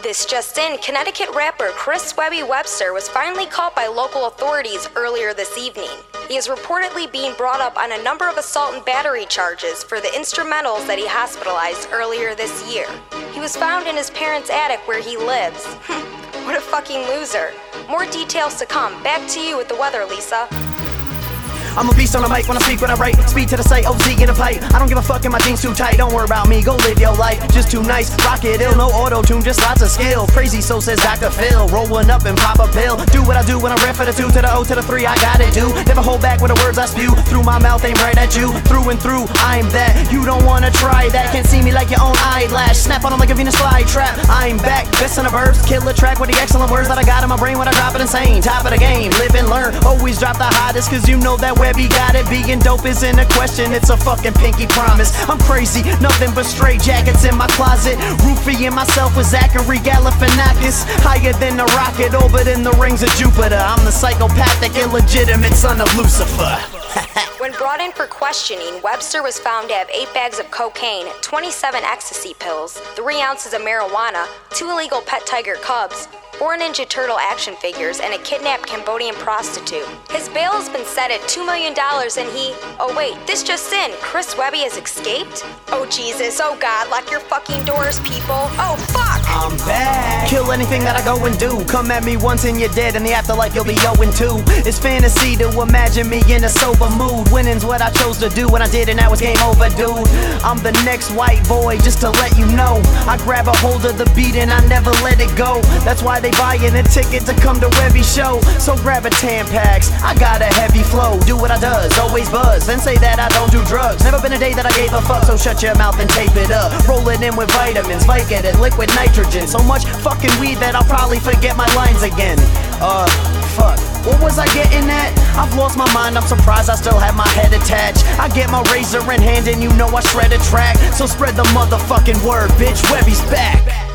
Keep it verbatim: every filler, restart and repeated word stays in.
This just in, Connecticut rapper Chris Webby Webster was finally caught by local authorities earlier this evening. He is reportedly being brought up on a number of assault and battery charges for the instrumentals that he hospitalized earlier this year. He was found in his parents' attic where he lives. What a fucking loser. More details to come. Back to you with the weather, Lisa. I'm a beast on the mic when I speak, when I write. Speed to the site, O Z in a pipe. I don't give a fuck if my jeans too tight. Don't worry about me, go live your life. Just too nice, rock it ill, no auto-tune, just lots of skill. Crazy, so says Doctor Phil. Roll one up and pop a pill. Do what I do when I rap for the two to the O to the three, I got it, do. Never hold back with the words I spew. Through my mouth, aim right at you. Through and through, I'm that. You don't wanna try that. Can't see me like your own eyelash. Snap on them like a Venus fly trap. I'm back, best in the verbs. Kill a track with the excellent words that I got in my brain when I drop it insane. Top of the game, live and learn. Always drop the hottest, cause you know that Webby got it. Being dope isn't a question, it's a fucking pinky promise. I'm crazy, nothing but straight jackets in my closet. Roofying myself with Zachary Galifianakis. Higher than a rocket, orbiting the rings of Jupiter. I'm the psychopathic, illegitimate son of Lucifer. When brought in for questioning, Webster was found to have eight bags of cocaine, twenty-seven ecstasy pills, three ounces of marijuana, two illegal pet tiger cubs, four Ninja Turtle action figures, and a kidnapped Cambodian prostitute. His bail has been set at two million dollars and he... Oh wait, this just in, Chris Webby has escaped? Oh Jesus, oh God, lock your fucking doors, people. Oh fuck! I'm back. Kill anything that I go and do. Come at me once and you're dead. In the afterlife you'll be owing two. It's fantasy to imagine me in a sober mood. Winning's what I chose to do when I did, and now it's game over, dude. I'm the next white boy, just to let you know. I grab a hold of the beat and I never let it go. That's why they buying a ticket to come to Webby show. So grab a Tampax, I got a heavy flow. Do what I does, always buzz, then say that I don't do drugs. Never been a day that I gave a fuck, so shut your mouth and tape it up. Roll it in with vitamins, Vicodin, and liquid nitrogen. So much fucking weed that I'll probably forget my lines again. Uh, fuck. What was I getting at? I've lost my mind, I'm surprised I still have my head attached. I get my razor in hand and you know I shred a track. So spread the motherfucking word, bitch, Webby's back.